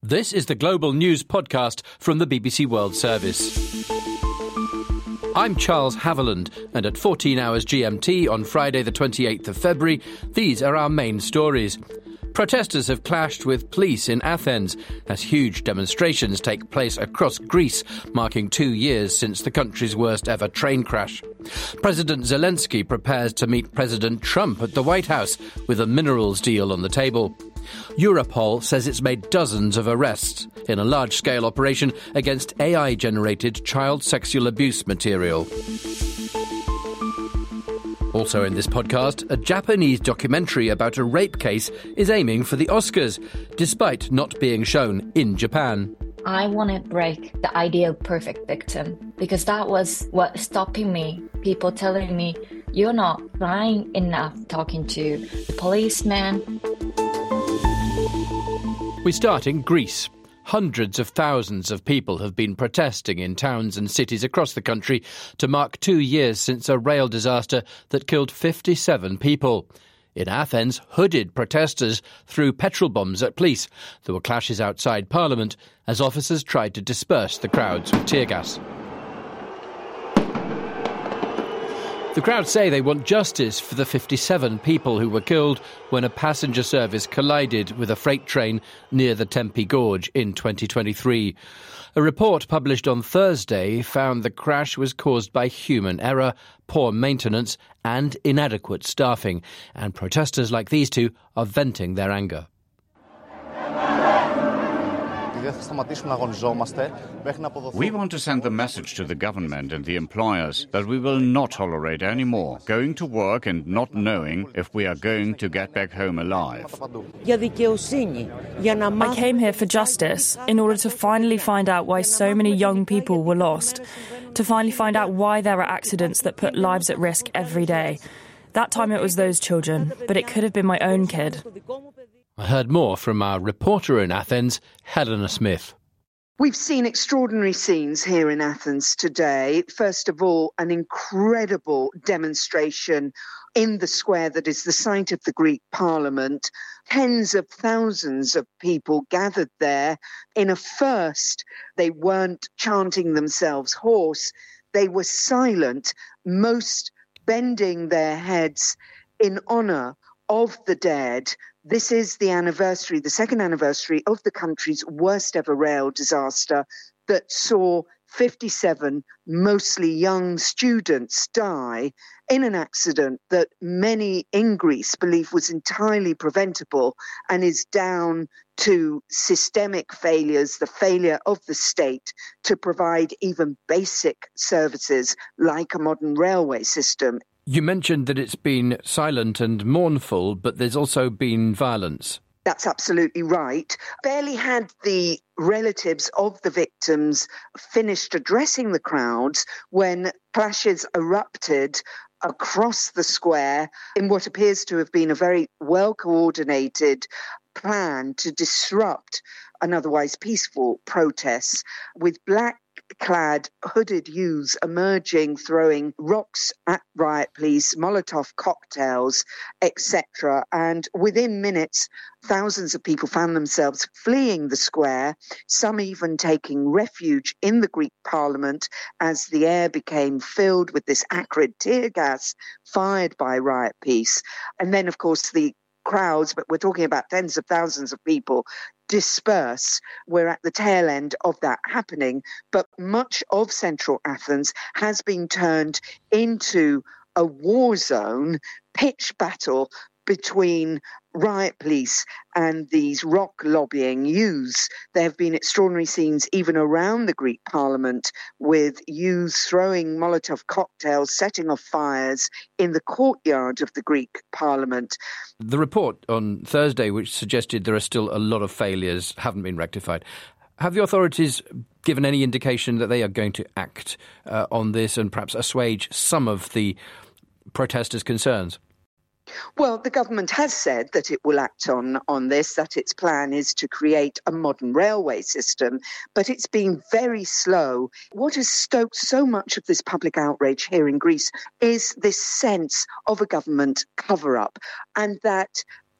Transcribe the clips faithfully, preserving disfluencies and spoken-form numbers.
This is the Global News Podcast from the B B C World Service. I'm Charles Haviland, and at fourteen hours G M T on Friday the twenty-eighth of February, these are our main stories. Protesters have clashed with police in Athens as huge demonstrations take place across Greece, marking two years since the country's worst ever train crash. President Zelensky prepares to meet President Trump at the White House with a minerals deal on the table. Europol says it's made dozens of arrests in a large-scale operation against A I-generated child sexual abuse material. Also in this podcast, a Japanese documentary about a rape case is aiming for the Oscars, despite not being shown in Japan. I want to break the ideal perfect victim, because that was what stopping me. People telling me, you're not trying enough talking to the policeman. We start in Greece. Hundreds of thousands of people have been protesting in towns and cities across the country to mark two years since a rail disaster that killed fifty-seven people. In Athens, hooded protesters threw petrol bombs at police. There were clashes outside Parliament as officers tried to disperse the crowds with tear gas. The crowd say they want justice for the fifty-seven people who were killed when a passenger service collided with a freight train near the Tempe Gorge in twenty twenty-three. A report published on Thursday found the crash was caused by human error, poor maintenance and inadequate staffing, and protesters like these two are venting their anger. We want to send the message to the government and the employers that we will not tolerate any more going to work and not knowing if we are going to get back home alive. I came here for justice, in order to finally find out why so many young people were lost, to finally find out why there are accidents that put lives at risk every day. That time it was those children, but it could have been my own kid. I heard more from our reporter in Athens, Helena Smith. We've seen extraordinary scenes here in Athens today. First of all, an incredible demonstration in the square that is the site of the Greek Parliament. Tens of thousands of people gathered there. In a first, they weren't chanting themselves hoarse. They were silent, most bending their heads in honour of the dead. This is the anniversary, the second anniversary of the country's worst ever rail disaster that saw fifty-seven, mostly young students, die in an accident that many in Greece believe was entirely preventable and is down to systemic failures, the failure of the state to provide even basic services like a modern railway system. You mentioned that it's been silent and mournful, but there's also been violence. That's absolutely right. Barely had the relatives of the victims finished addressing the crowds when clashes erupted across the square in what appears to have been a very well-coordinated plan to disrupt an otherwise peaceful protest, with black clad hooded youths emerging, throwing rocks at riot police, Molotov cocktails, et cetera. And within minutes, thousands of people found themselves fleeing the square, some even taking refuge in the Greek Parliament as the air became filled with this acrid tear gas fired by riot police. And then, of course, the crowds, but we're talking about tens of thousands of people, disperse. We're at the tail end of that happening, but much of central Athens has been turned into a war zone, pitch battle between riot police and these rock lobbying youths. There have been extraordinary scenes even around the Greek Parliament, with youths throwing Molotov cocktails, setting off fires in the courtyard of the Greek Parliament. The report on Thursday, which suggested there are still a lot of failures, haven't been rectified. Have the authorities given any indication that they are going to act uh, on this and perhaps assuage some of the protesters' concerns? Well, the government has said that it will act on, on this, that its plan is to create a modern railway system, but it's been very slow. What has stoked so much of this public outrage here in Greece is this sense of a government cover-up, and that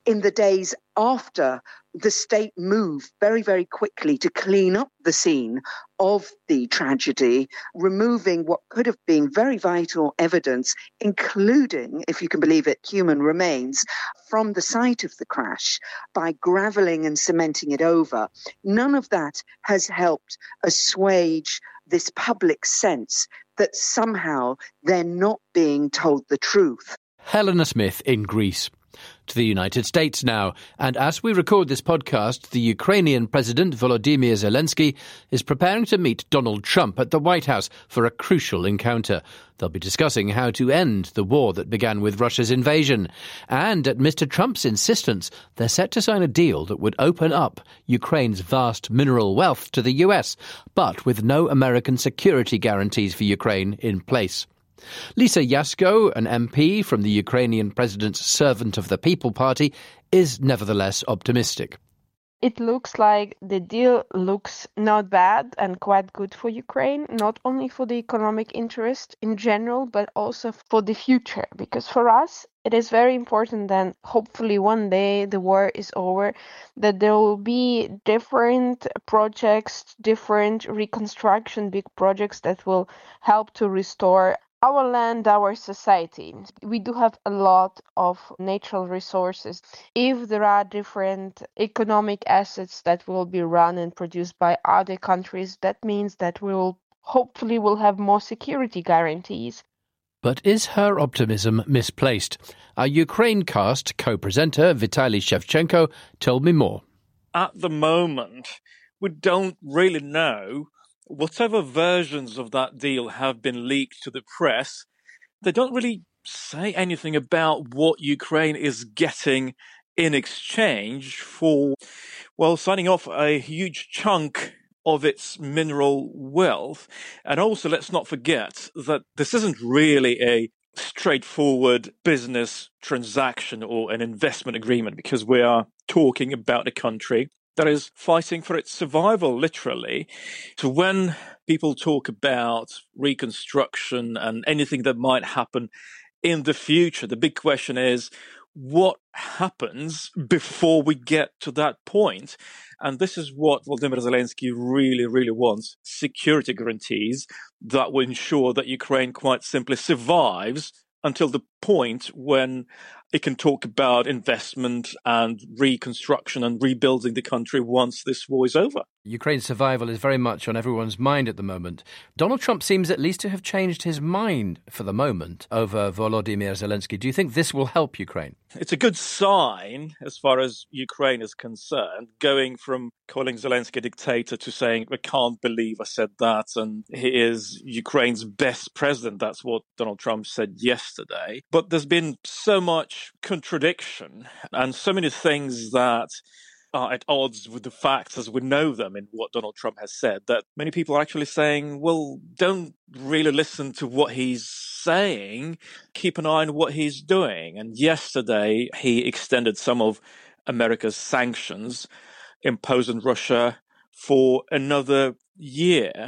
in the days after, the state moved very, very quickly to clean up the scene of the tragedy, removing what could have been very vital evidence, including, if you can believe it, human remains, from the site of the crash by gravelling and cementing it over. None of that has helped assuage this public sense that somehow they're not being told the truth. Helena Smith in Greece. To the United States now, and as we record this podcast, the Ukrainian President Volodymyr Zelensky is preparing to meet Donald Trump at the White House for a crucial encounter. They'll be discussing how to end the war that began with Russia's invasion. And at Mister Trump's insistence, they're set to sign a deal that would open up Ukraine's vast mineral wealth to the U S, but with no American security guarantees for Ukraine in place. Lisa Yasko, an M P from the Ukrainian president's Servant of the People party, is nevertheless optimistic. It looks like the deal looks not bad and quite good for Ukraine, not only for the economic interest in general, but also for the future. Because for us, it is very important that hopefully one day the war is over, that there will be different projects, different reconstruction, big projects that will help to restore our land, our society. We do have a lot of natural resources. If there are different economic assets that will be run and produced by other countries, that means that we will hopefully will have more security guarantees. But is her optimism misplaced? Our Ukraine-cast co-presenter Vitaly Shevchenko told me more. At the moment, we don't really know. Whatever versions of that deal have been leaked to the press, they don't really say anything about what Ukraine is getting in exchange for, well, signing off a huge chunk of its mineral wealth. And also, let's not forget that this isn't really a straightforward business transaction or an investment agreement, because we are talking about a country that is fighting for its survival, literally. So when people talk about reconstruction and anything that might happen in the future, the big question is, what happens before we get to that point? And this is what Volodymyr Zelensky really, really wants: security guarantees that will ensure that Ukraine quite simply survives until the point when it can talk about investment and reconstruction and rebuilding the country once this war is over. Ukraine's survival is very much on everyone's mind at the moment. Donald Trump seems at least to have changed his mind for the moment over Volodymyr Zelensky. Do you think this will help Ukraine? It's a good sign as far as Ukraine is concerned, going from calling Zelensky a dictator to saying, I can't believe I said that, and he is Ukraine's best president. That's what Donald Trump said yesterday. But there's been so much contradiction and so many things that are at odds with the facts as we know them in what Donald Trump has said, that many people are actually saying, well, don't really listen to what he's saying, keep an eye on what he's doing. And yesterday he extended some of America's sanctions imposed on Russia for another year.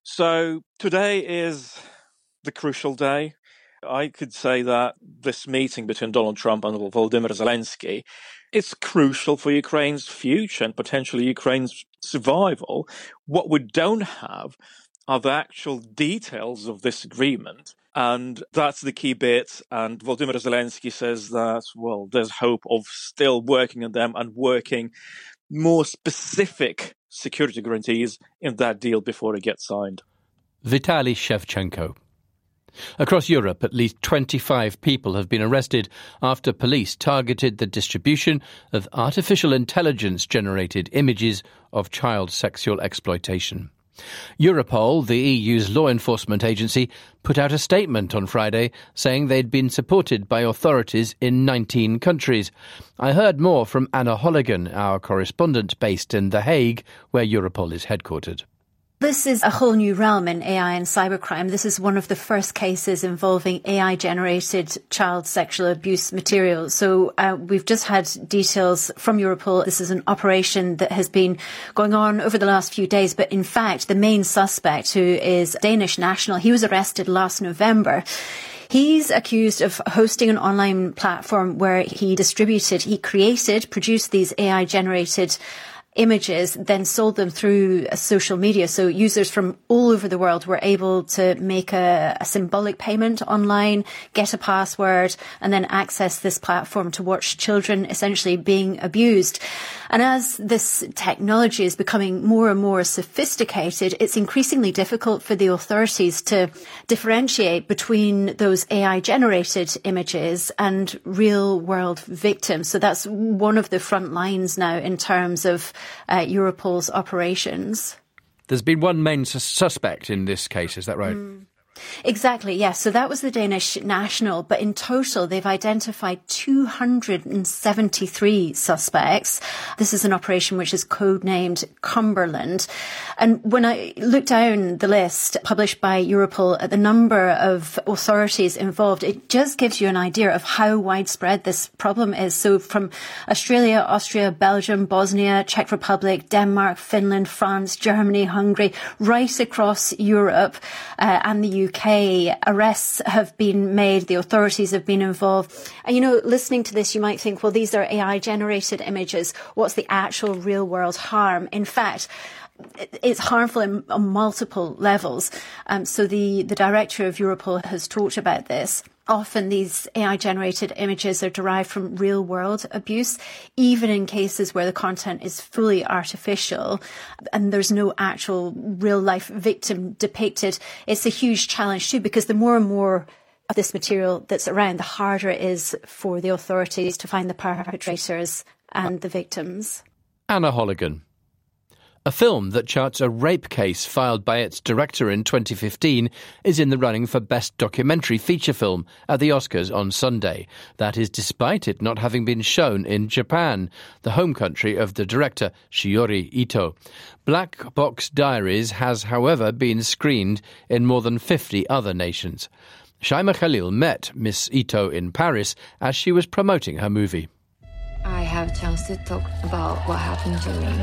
So today is the crucial day. I could say that this meeting between Donald Trump and Volodymyr Zelensky is crucial for Ukraine's future and potentially Ukraine's survival. What we don't have are the actual details of this agreement, and that's the key bit. And Volodymyr Zelensky says that, well, there's hope of still working on them and working more specific security guarantees in that deal before it gets signed. Vitaly Shevchenko. Across Europe, at least twenty-five people have been arrested after police targeted the distribution of artificial intelligence-generated images of child sexual exploitation. Europol, the E U's law enforcement agency, put out a statement on Friday saying they'd been supported by authorities in nineteen countries. I heard more from Anna Holligan, our correspondent based in The Hague, where Europol is headquartered. This is a whole new realm in A I and cybercrime. This is one of the first cases involving A I-generated child sexual abuse material. So uh, we've just had details from Europol. This is an operation that has been going on over the last few days. But in fact, the main suspect, who is Danish national, he was arrested last November. He's accused of hosting an online platform where he distributed, he created, produced these A I-generated images, then sold them through social media. So users from all over the world were able to make a, a symbolic payment online, get a password, and then access this platform to watch children essentially being abused. And as this technology is becoming more and more sophisticated, it's increasingly difficult for the authorities to differentiate between those A I-generated images and real-world victims. So that's one of the front lines now in terms of uh, Europol's operations. There's been one main sus- suspect in this case, is that right? Mm. Exactly, yes. So that was the Danish national, but in total they've identified two hundred seventy-three suspects. This is an operation which is codenamed Cumberland. And when I looked down the list published by Europol at the number of authorities involved, it just gives you an idea of how widespread this problem is. So from Australia, Austria, Belgium, Bosnia, Czech Republic, Denmark, Finland, France, Germany, Hungary, right across Europe uh, and the U K. U K, arrests have been made, the authorities have been involved. And, you know, listening to this, you might think, well, these are A I-generated images. What's the actual real-world harm? In fact, it's harmful in, on multiple levels. Um, so the, the director of Europol has talked about this. Often these A I-generated images are derived from real-world abuse, even in cases where the content is fully artificial and there's no actual real-life victim depicted. It's a huge challenge too, because the more and more of this material that's around, the harder it is for the authorities to find the perpetrators and the victims. Anna Holligan. A film that charts a rape case filed by its director in twenty fifteen is in the running for Best Documentary Feature Film at the Oscars on Sunday. That is despite it not having been shown in Japan, the home country of the director Shiori Ito. Black Box Diaries has, however, been screened in more than fifty other nations. Shaima Khalil met Miss Ito in Paris as she was promoting her movie. I have a chance to talk about what happened to me.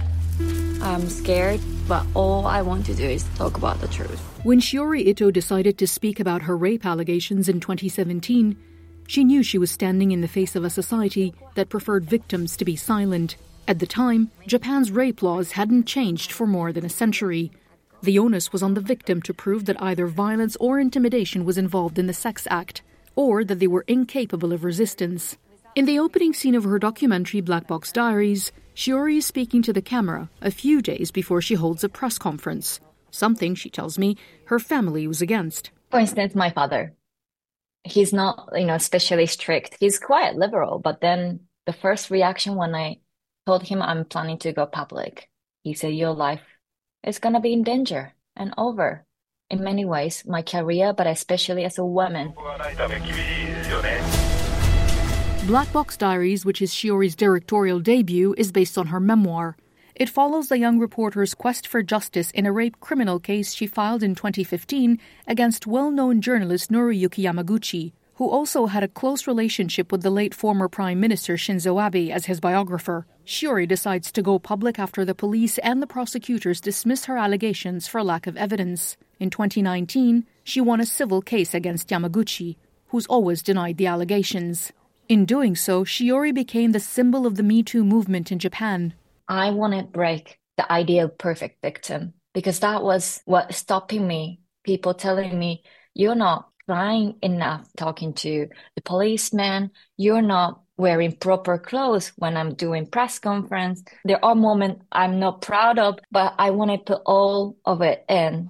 I'm scared, but all I want to do is talk about the truth. When Shiori Ito decided to speak about her rape allegations in twenty seventeen, she knew she was standing in the face of a society that preferred victims to be silent. At the time, Japan's rape laws hadn't changed for more than a century. The onus was on the victim to prove that either violence or intimidation was involved in the sex act, or that they were incapable of resistance. In the opening scene of her documentary Black Box Diaries, Shiori is speaking to the camera a few days before she holds a press conference, something, she tells me, her family was against. For instance, my father. He's not, you know, especially strict. He's quite liberal, but then the first reaction when I told him I'm planning to go public, he said, your life is going to be in danger and over. In many ways, my career, but especially as a woman. Black Box Diaries, which is Shiori's directorial debut, is based on her memoir. It follows the young reporter's quest for justice in a rape criminal case she filed in twenty fifteen against well-known journalist Noriyuki Yamaguchi, who also had a close relationship with the late former Prime Minister Shinzo Abe as his biographer. Shiori decides to go public after the police and the prosecutors dismiss her allegations for lack of evidence. In twenty nineteen, she won a civil case against Yamaguchi, who's always denied the allegations. In doing so, Shiori became the symbol of the Me Too movement in Japan. I want to break the idea of perfect victim, because that was what stopping me. People telling me, you're not trying enough talking to the policeman, you're not wearing proper clothes when I'm doing press conference. There are moments I'm not proud of, but I want to put all of it in.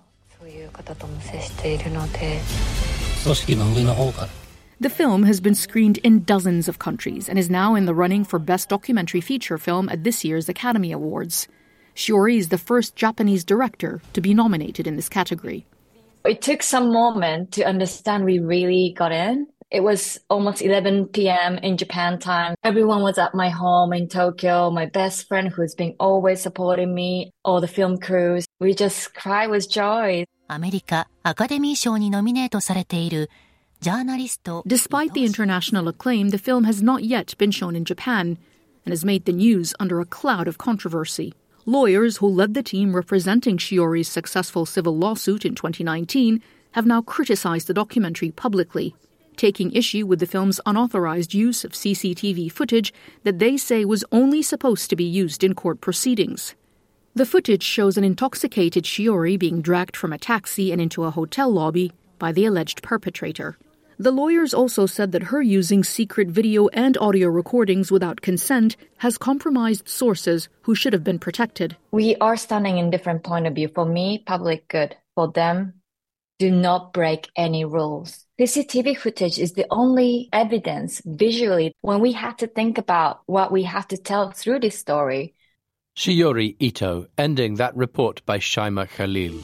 The film has been screened in dozens of countries and is now in the running for Best Documentary Feature Film at this year's Academy Awards. Shiori is the first Japanese director to be nominated in this category. It took some moment to understand we really got in. It was almost eleven p.m. in Japan time. Everyone was at my home in Tokyo. My best friend who's been always supporting me, all the film crews. We just cried with joy. アメリカアカデミー賞にノミネートされている Despite the international acclaim, the film has not yet been shown in Japan and has made the news under a cloud of controversy. Lawyers who led the team representing Shiori's successful civil lawsuit in twenty nineteen have now criticized the documentary publicly, taking issue with the film's unauthorized use of C C T V footage that they say was only supposed to be used in court proceedings. The footage shows an intoxicated Shiori being dragged from a taxi and into a hotel lobby by the alleged perpetrator. The lawyers also said that her using secret video and audio recordings without consent has compromised sources who should have been protected. We are standing in different point of view. For me, public good. For them, do not break any rules. C C T V footage is the only evidence visually when we have to think about what we have to tell through this story. Shiori Ito, ending that report by Shaima Khalil.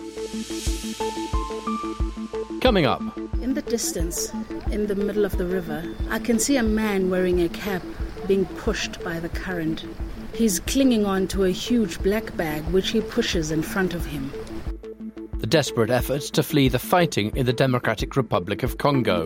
Coming up. In the distance, in the middle of the river, I can see a man wearing a cap being pushed by the current. He's clinging on to a huge black bag which he pushes in front of him. The desperate efforts to flee the fighting in the Democratic Republic of Congo.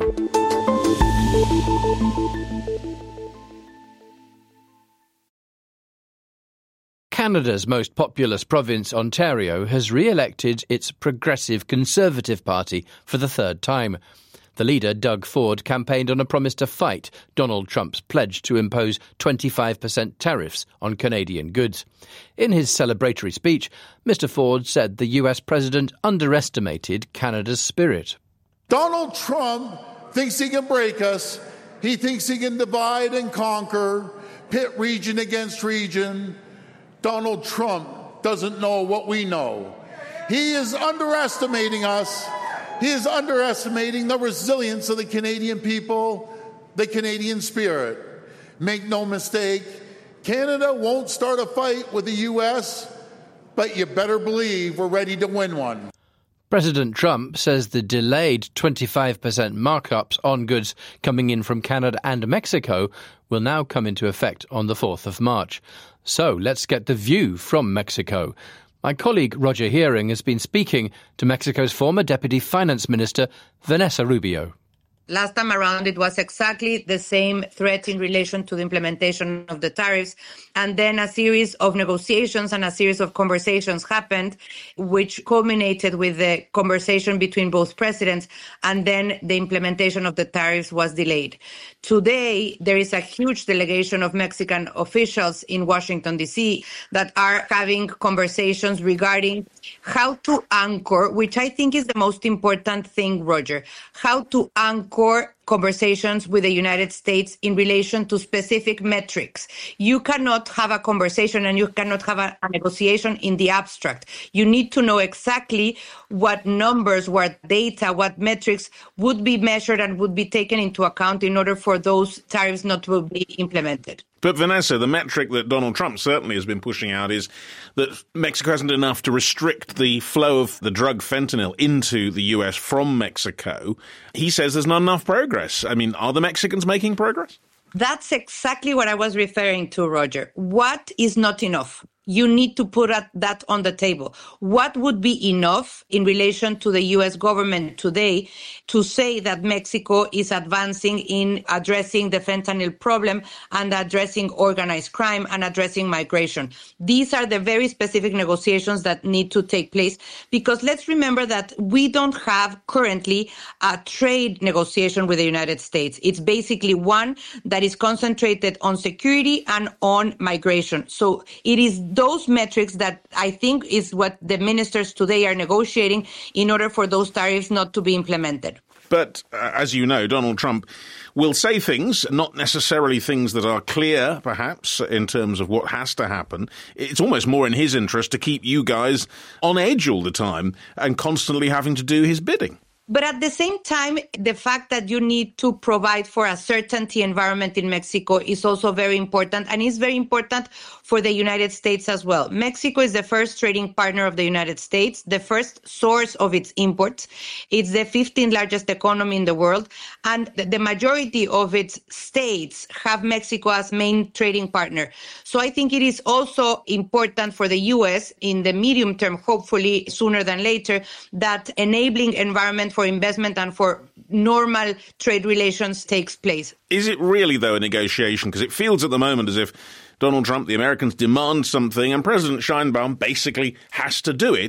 Canada's most populous province, Ontario, has re-elected its Progressive Conservative Party for the third time. The leader, Doug Ford, campaigned on a promise to fight Donald Trump's pledge to impose twenty-five percent tariffs on Canadian goods. In his celebratory speech, Mister Ford said the U S president underestimated Canada's spirit. Donald Trump thinks he can break us. He thinks he can divide and conquer, pit region against region. Donald Trump doesn't know what we know. He is underestimating us. He is underestimating the resilience of the Canadian people, the Canadian spirit. Make no mistake, Canada won't start a fight with the U S, but you better believe we're ready to win one. President Trump says the delayed twenty-five percent markups on goods coming in from Canada and Mexico will now come into effect on the fourth of March. So let's get the view from Mexico. My colleague Roger Hearing has been speaking to Mexico's former Deputy Finance Minister, Vanessa Rubio. Last time around, it was exactly the same threat in relation to the implementation of the tariffs. And then a series of negotiations and a series of conversations happened, which culminated with the conversation between both presidents. And then the implementation of the tariffs was delayed. Today, there is a huge delegation of Mexican officials in Washington, D C that are having conversations regarding how to anchor, which I think is the most important thing, Roger, how to anchor core conversations with the United States in relation to specific metrics. You cannot have a conversation and you cannot have a, a negotiation in the abstract. You need to know exactly what numbers, what data, what metrics would be measured and would be taken into account in order for those tariffs not to be implemented. But Vanessa, the metric that Donald Trump certainly has been pushing out is that Mexico hasn't enough to restrict the flow of the drug fentanyl into the U S from Mexico. He says there's not enough progress. I mean, are the Mexicans making progress? That's exactly what I was referring to, Roger. What is not enough? You need to put that on the table. What would be enough in relation to the U S government today to say that Mexico is advancing in addressing the fentanyl problem and addressing organized crime and addressing migration? These are the very specific negotiations that need to take place, because let's remember that we don't have currently a trade negotiation with the United States. It's basically one that is concentrated on security and on migration. So it is those metrics that I think is what the ministers today are negotiating in order for those tariffs not to be implemented. But uh, as you know, Donald Trump will say things, not necessarily things that are clear, perhaps, in terms of what has to happen. It's almost more in his interest to keep you guys on edge all the time and constantly having to do his bidding. But at the same time, the fact that you need to provide for a certainty environment in Mexico is also very important, and is very important for the United States as well. Mexico is the first trading partner of the United States, the first source of its imports. It's the fifteenth largest economy in the world, and the majority of its states have Mexico as main trading partner. So I think it is also important for the U S in the medium term, hopefully sooner than later, that enabling environment for investment and for normal trade relations takes place. Is it really, though, a negotiation? Because it feels at the moment as if Donald Trump, the Americans, demand something and President Sheinbaum basically has to do it.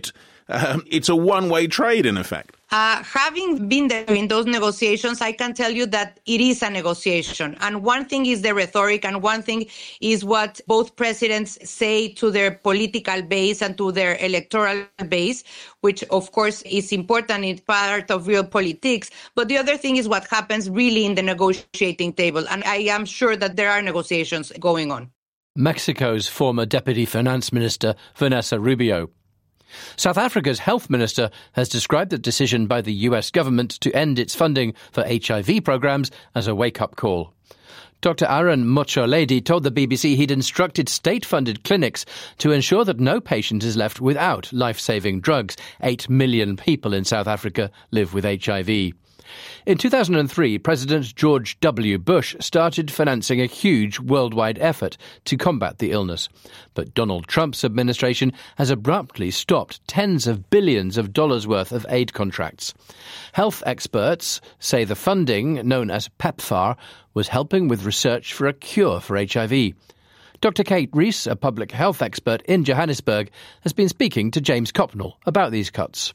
um, it's a one-way trade, in effect. Uh, having been there in those negotiations, I can tell you that it is a negotiation. And one thing is the rhetoric, and one thing is what both presidents say to their political base and to their electoral base, which, of course, is important. It's part of real politics. But the other thing is what happens really in the negotiating table. And I am sure that there are negotiations going on. Mexico's former Deputy Finance Minister, Vanessa Rubio. South Africa's health minister has described the decision by the U S government to end its funding for H I V programs as a wake-up call. Doctor Aaron Motsoaledi told the B B C he'd instructed state-funded clinics to ensure that no patient is left without life-saving drugs. Eight million people in South Africa live with H I V. In two thousand three, President George W. Bush started financing a huge worldwide effort to combat the illness. But Donald Trump's administration has abruptly stopped tens of billions of dollars worth of aid contracts. Health experts say the funding, known as PEPFAR, was helping with research for a cure for H I V. Doctor Kate Rees, a public health expert in Johannesburg, has been speaking to James Copnell about these cuts.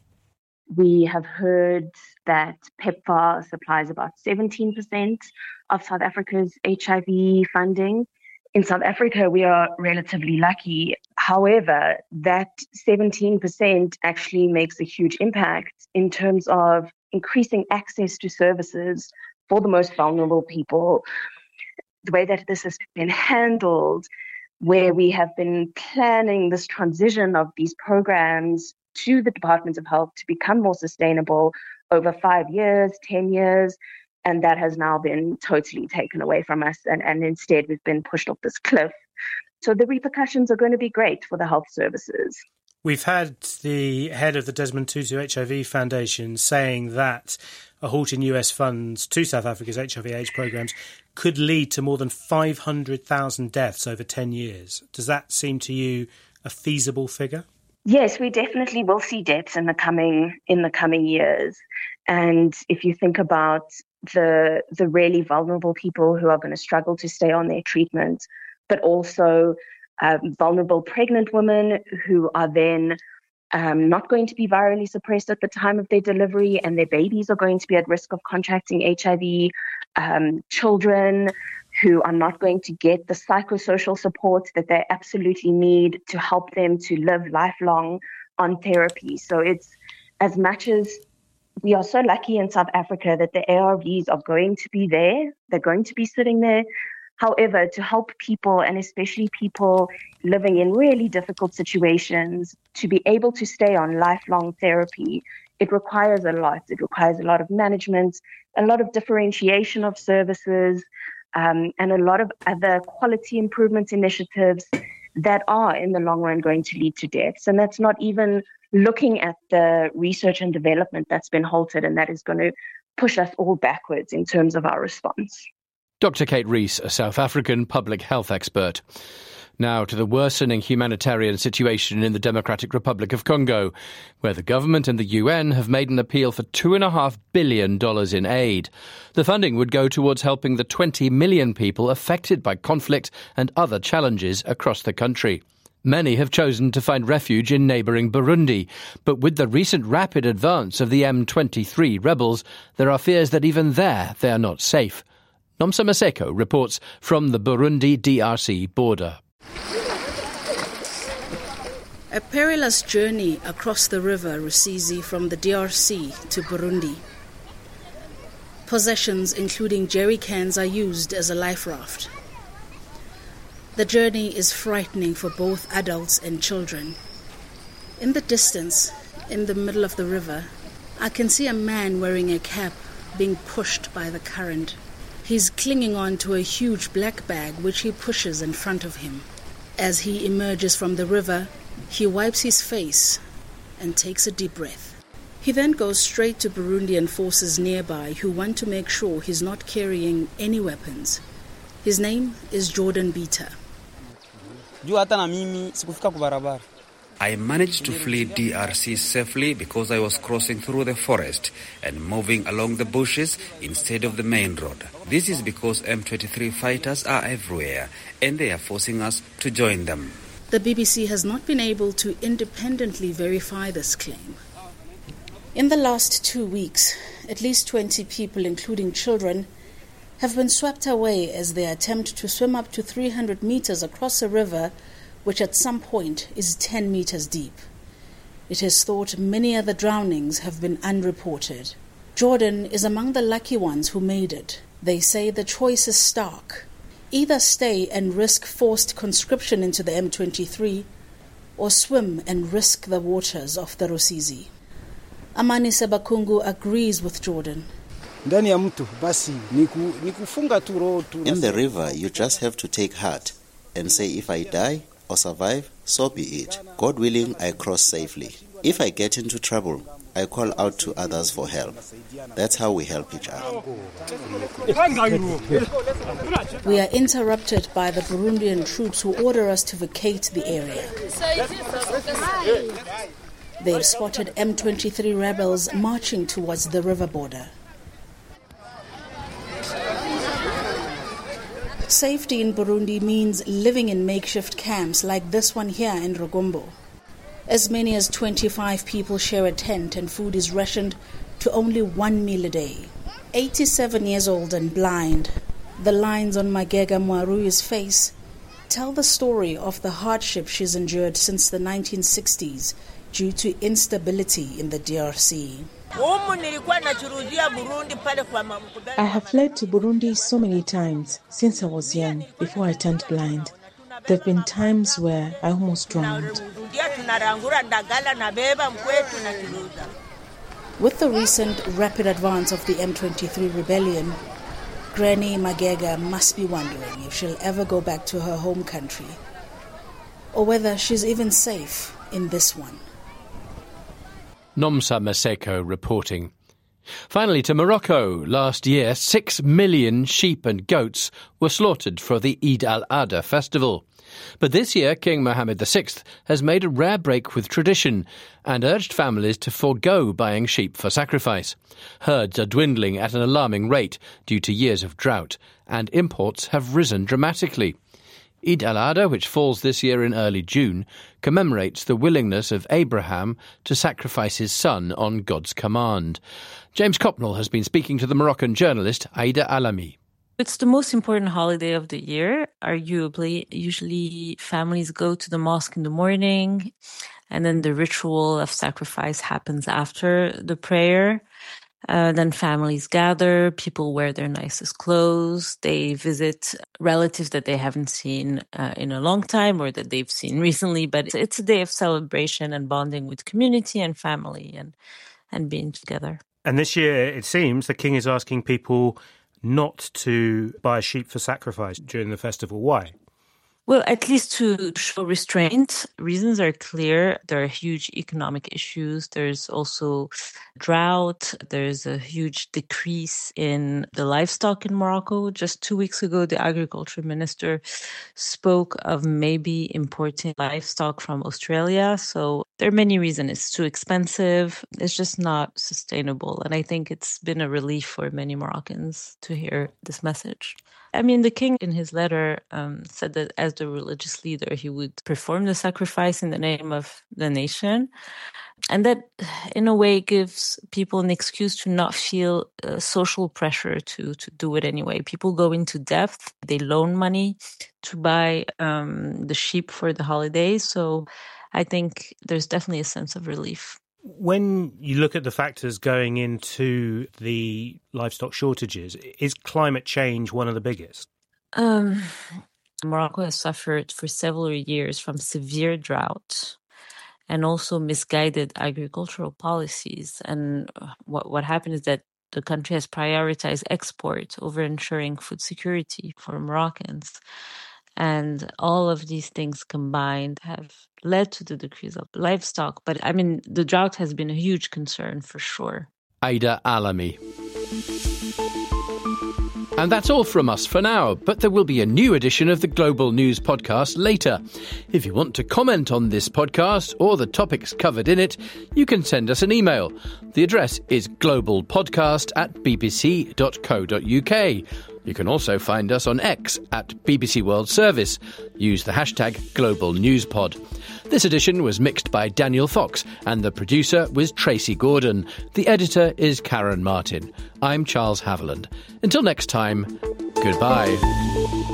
We have heard that PEPFAR supplies about seventeen percent of South Africa's H I V funding. In South Africa, we are relatively lucky. However, that seventeen percent actually makes a huge impact in terms of increasing access to services for the most vulnerable people. The way that this has been handled, where we have been planning this transition of these programs to the Department of Health to become more sustainable over five years, ten years, and that has now been totally taken away from us, and, and instead we've been pushed off this cliff. So the repercussions are going to be great for the health services. We've had the head of the Desmond Tutu H I V Foundation saying that a halt in U S funds to South Africa's H I V AIDS programs could lead to more than five hundred thousand deaths over ten years. Does that seem to you a feasible figure? Yes, we definitely will see deaths in the coming in the coming years. And if you think about the the really vulnerable people who are going to struggle to stay on their treatment, but also um, vulnerable pregnant women who are then um, not going to be virally suppressed at the time of their delivery, and their babies are going to be at risk of contracting H I V, um, children who are not going to get the psychosocial support that they absolutely need to help them to live lifelong on therapy. So it's as much as we are so lucky in South Africa that the A R Vs are going to be there, they're going to be sitting there. However, to help people, and especially people living in really difficult situations, to be able to stay on lifelong therapy, it requires a lot. It requires a lot of management, a lot of differentiation of services, Um, and a lot of other quality improvement initiatives that are in the long run going to lead to deaths. And that's not even looking at the research and development that's been halted, and that is going to push us all backwards in terms of our response. Doctor Kate Rees, a South African public health expert. Now to the worsening humanitarian situation in the Democratic Republic of Congo, where the government and the U N have made an appeal for two point five billion dollars in aid. The funding would go towards helping the twenty million people affected by conflict and other challenges across the country. Many have chosen to find refuge in neighbouring Burundi, but with the recent rapid advance of the M twenty-three rebels, there are fears that even there they are not safe. Nomsa Maseko reports from the Burundi-D R C border. A perilous journey across the river Rusizi from the D R C to Burundi. Possessions including jerry cans are used as a life raft. The journey is frightening for both adults and children. In the distance, in the middle of the river, I can see a man wearing a cap being pushed by the current. He's clinging on to a huge black bag which he pushes in front of him. As he emerges from the river, he wipes his face and takes a deep breath. He then goes straight to Burundian forces nearby who want to make sure he's not carrying any weapons. His name is Jordan Bita. I managed to flee D R C safely because I was crossing through the forest and moving along the bushes instead of the main road. This is because M twenty-three fighters are everywhere and they are forcing us to join them. The B B C has not been able to independently verify this claim. In the last two weeks, at least twenty people, including children, have been swept away as they attempt to swim up to three hundred meters across a river which at some point is ten meters deep. It is thought many other drownings have been unreported. Jordan is among the lucky ones who made it. They say the choice is stark. Either stay and risk forced conscription into the M twenty-three, or swim and risk the waters of the Rusizi. Amani Sebakungu agrees with Jordan. In the river, you just have to take heart and say, if I die or survive, so be it. God willing, I cross safely. If I get into trouble, I call out to others for help. That's how we help each other. We are interrupted by the Burundian troops who order us to vacate the area. They've spotted M twenty-three rebels marching towards the river border. Safety in Burundi means living in makeshift camps like this one here in Rugombo. As many as twenty-five people share a tent and food is rationed to only one meal a day. eighty-seven years old and blind, the lines on Magega Mwarui's face tell the story of the hardship she's endured since the nineteen sixties due to instability in the D R C. I have fled to Burundi so many times since I was young, before I turned blind. There have been times where I almost drowned. With the recent rapid advance of the M twenty-three rebellion, Granny Magega must be wondering if she'll ever go back to her home country, or whether she's even safe in this one. Nomsa Maseko reporting. Finally, to Morocco. Last year, six million sheep and goats were slaughtered for the Eid al-Adha festival. But this year, King Mohammed the Sixth has made a rare break with tradition and urged families to forego buying sheep for sacrifice. Herds are dwindling at an alarming rate due to years of drought, and imports have risen dramatically. Eid al-Adha, which falls this year in early June, commemorates the willingness of Abraham to sacrifice his son on God's command. James Copnell has been speaking to the Moroccan journalist Aida Alami. It's the most important holiday of the year, arguably. Usually families go to the mosque in the morning, and then the ritual of sacrifice happens after the prayer. Uh, then families gather, people wear their nicest clothes, they visit relatives that they haven't seen uh, in a long time or that they've seen recently, but it's, it's a day of celebration and bonding with community and family and, and being together. And this year, it seems, the king is asking people not to buy sheep for sacrifice during the festival. Why? Well, at least to show restraint. Reasons are clear. There are huge economic issues. There's also drought. There's a huge decrease in the livestock in Morocco. Just two weeks ago, the agriculture minister spoke of maybe importing livestock from Australia. So there are many reasons. It's too expensive. It's just not sustainable. And I think it's been a relief for many Moroccans to hear this message. I mean, the king in his letter um, said that as the religious leader, he would perform the sacrifice in the name of the nation. And that, in a way, gives people an excuse to not feel uh, social pressure to, to do it anyway. People go into debt. They loan money to buy um, the sheep for the holidays. So I think there's definitely a sense of relief. When you look at the factors going into the livestock shortages, is climate change one of the biggest? Um, Morocco has suffered for several years from severe drought and also misguided agricultural policies. And what, what happened is that the country has prioritized export over ensuring food security for Moroccans. And all of these things combined have led to the decrease of livestock. But I mean, the drought has been a huge concern for sure. Aida Alami. And that's all from us for now, but there will be a new edition of the Global News Podcast later. If you want to comment on this podcast or the topics covered in it, you can send us an email. The address is globalpodcast at bbc dot co dot uk. You can also find us on X at B B C World Service. Use the hashtag Global Newspod. This edition was mixed by Daniel Fox and the producer was Tracy Gordon. The editor is Karen Martin. I'm Charles Haviland. Until next time, goodbye.